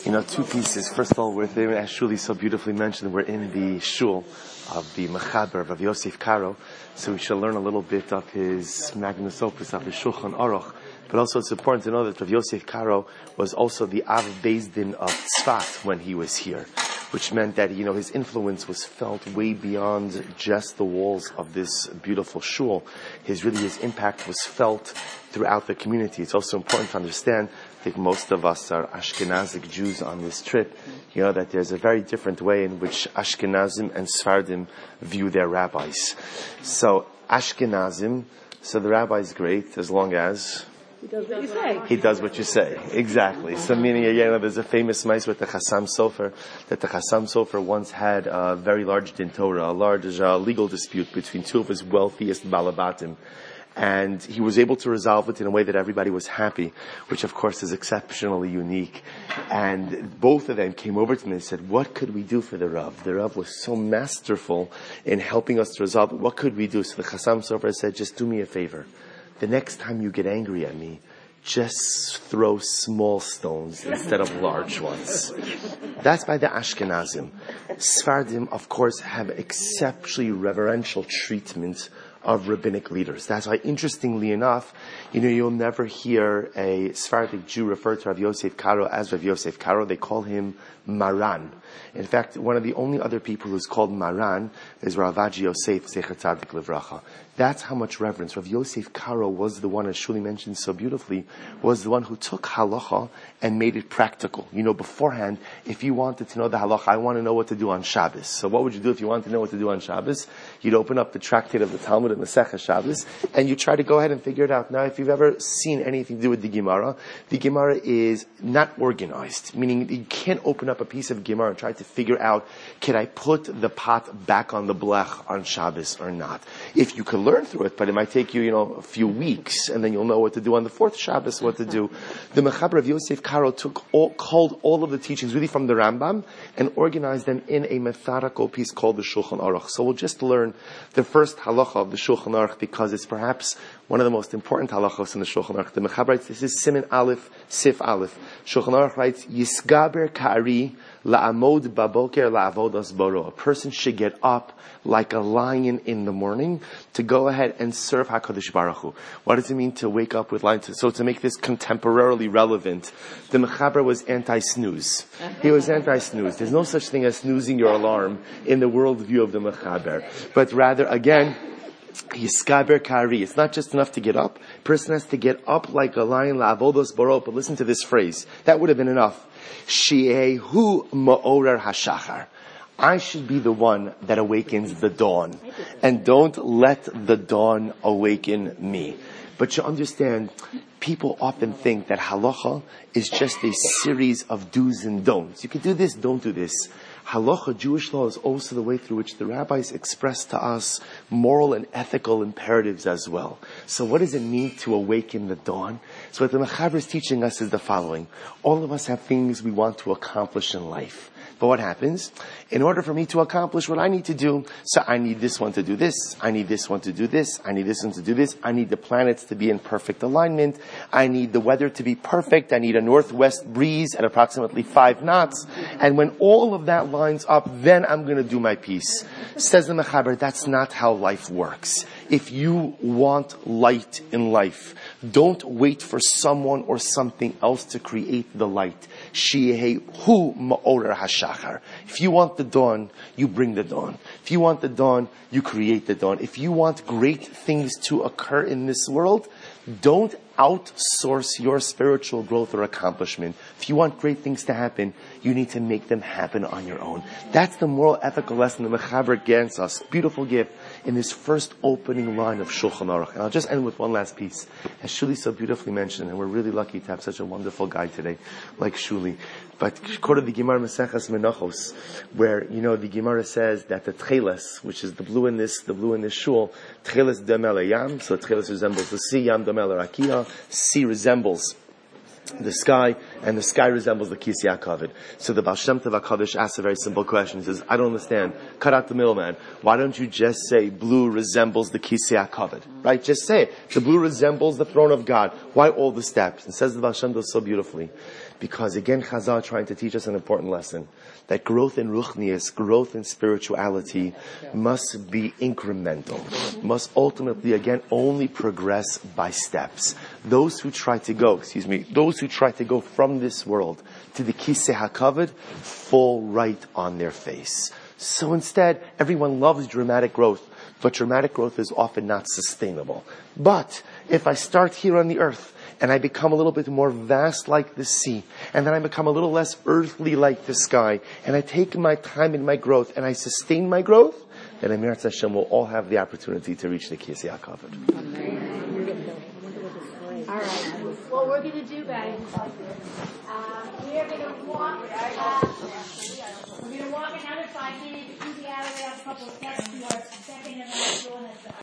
Two pieces. First of all, as Shuli so beautifully mentioned, we're in the shul of the Mechaber of Yosef Karo, so we should learn a little bit of his magnus opus, of his Shulchan Aruch. But also it's important to know that Rav Yosef Karo was also the Av Beis Din of Tzfat when he was here, which meant that, his influence was felt way beyond just the walls of this beautiful shul. His impact was felt throughout the community. It's also important to understand, I think most of us are Ashkenazic Jews on this trip, that there's a very different way in which Ashkenazim and Sfardim view their rabbis. So Ashkenazim, so the rabbi is great as long as he does what you say. He does what you say. Exactly. So meaning, there's a famous mice with the Chassam Sofer, that the Chassam Sofer once had a very large din Torah, a large legal dispute between two of his wealthiest balabatim. And he was able to resolve it in a way that everybody was happy, which of course is exceptionally unique. And both of them came over to me and said, what could we do for the Rav? The Rav was so masterful in helping us to resolve it. What could we do? So the Chassam Sofer said, just do me a favor. The next time you get angry at me, just throw small stones instead of large ones. That's by the Ashkenazim. Sfardim, of course, have exceptionally reverential treatment of rabbinic leaders. That's why, interestingly enough, you'll never hear a Sephardic Jew refer to Rav Yosef Karo as Rav Yosef Karo. They call him Maran. In fact, one of the only other people who's called Maran is Ravaji Yosef Zecher Tzadik Livracha. That's how much reverence. Rav Yosef Karo was the one, as Shuli mentioned so beautifully, was the one who took halacha and made it practical. Beforehand, if you wanted to know the halacha, I want to know what to do on Shabbos. So what would you do if you wanted to know what to do on Shabbos? You'd open up the tractate of the Talmud and Masechah Shabbos, and you try to go ahead and figure it out. Now, if you've ever seen anything to do with the Gemara is not organized, meaning you can't open up a piece of Gemara and try to figure out, can I put the pot back on the blech on Shabbos or not? If you could learn through it, but it might take you, a few weeks, and then you'll know what to do on the fourth Shabbos, what to do. The Mechaber of Yosef Karo culled all of the teachings really from the Rambam and organized them in a methodical piece called the Shulchan Aruch. So we'll just learn the first halacha of the Shulchan Aruch because it's perhaps one of the most important halachos in the Shulchan Aruch. The Mechaber writes, this is Siman Aleph, Sif Aleph. Shulchan Aruch writes, Yisgaber Ka'ari la'amod baboker la'avodas boro. A person should get up like a lion in the morning to go ahead and serve HaKadosh Baruch Hu. What does it mean to wake up with lion? So to make this contemporarily relevant, the Mechaber was anti-snooze. He was anti-snooze. There's no such thing as snoozing your alarm in the worldview of the Mechaber. But rather, again, Yiskaber Kari. It's not just enough to get up. A person has to get up like a lion, la'avodos boro. But listen to this phrase. That would have been enough. She'ehu ma'orer hashachar. I should be the one that awakens the dawn. And don't let the dawn awaken me. But you understand, people often think that halacha is just a series of do's and don'ts. You can do this, don't do this. Halacha, Jewish law, is also the way through which the rabbis express to us moral and ethical imperatives as well. So what does it mean to awaken the dawn? So what the Mechaber is teaching us is the following. All of us have things we want to accomplish in life. But what happens? In order for me to accomplish what I need to do, so I need this one to do this, I need this one to do this, I need this one to do this, I need the planets to be in perfect alignment, I need the weather to be perfect, I need a northwest breeze at approximately 5 knots, and when all of that lines up, then I'm going to do my piece. Says the Mechaber, that's not how life works. If you want light in life, don't wait for someone or something else to create the light. She'ehu ma'orer hashachar. If you want the dawn, you bring the dawn. If you want the dawn, you create the dawn. If you want great things to occur in this world, don't outsource your spiritual growth or accomplishment. If you want great things to happen, you need to make them happen on your own. That's the moral ethical lesson the Mechaber gives us. Beautiful gift in this first opening line of Shulchan Aruch. And I'll just end with one last piece. As Shuli so beautifully mentioned, and we're really lucky to have such a wonderful guy today, like Shuli. But quoted the Gemara Maseches Menachos, where, the Gemara says that the Tcheles, which is the blue in this shul, Tcheles demel yam, so Tcheles resembles the sea, yam demel rakia, sea resembles the sky, and the sky resembles the Kisei HaKavod. So the Baal Shem Tov HaKadosh asks a very simple question. He says, I don't understand. Cut out the middleman. Why don't you just say blue resembles the Kisei HaKavod? Right? Just say it. The blue resembles the throne of God. Why all the steps? And says the Baal Shem Tov so beautifully. Because again, Chazal trying to teach us an important lesson, that growth in Ruchnius, growth in spirituality, must be incremental, must ultimately, again, only progress by steps. Those who try to go from this world to the Kisei HaKavod fall right on their face. So instead, everyone loves dramatic growth, but dramatic growth is often not sustainable. But if I start here on the earth, and I become a little bit more vast like the sea, and then I become a little less earthly like the sky, and I take my time in my growth, and I sustain my growth, then Emirat Hashem will all have the opportunity to reach the Kisei HaKavod. All right. What we're going to do, guys, we are going to walk. We're going to walk another 5 minutes to the alley. We have a couple of steps to our second and last one.